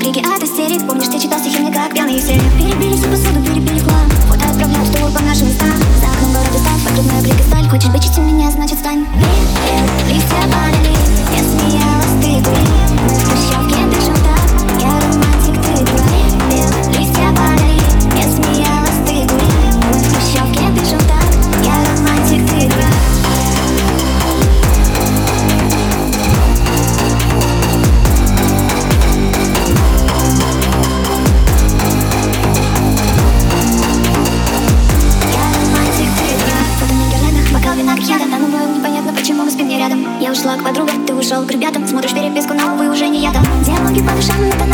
крики от истерик. Помнишь, ты читал стихи мне как пьяный все. Перебили всю посуду, перебили в хлам. Фото отправляют в тур по нашим местам. За окном город устал, подробная прикосталь. Хочешь вычесть у меня, значит стань. Листья падали, я смеялась, ты кури. Мы в хрущевке дышим так, я романтик, ты дурак. Листья падали, я смеялась, ты кури. Мы в хрущевке дышим так, я романтик, ты дурак. Я ушла к подругам, ты ушел к ребятам. Смотришь переписку, но, увы, уже не я там. Диалоги по душам, это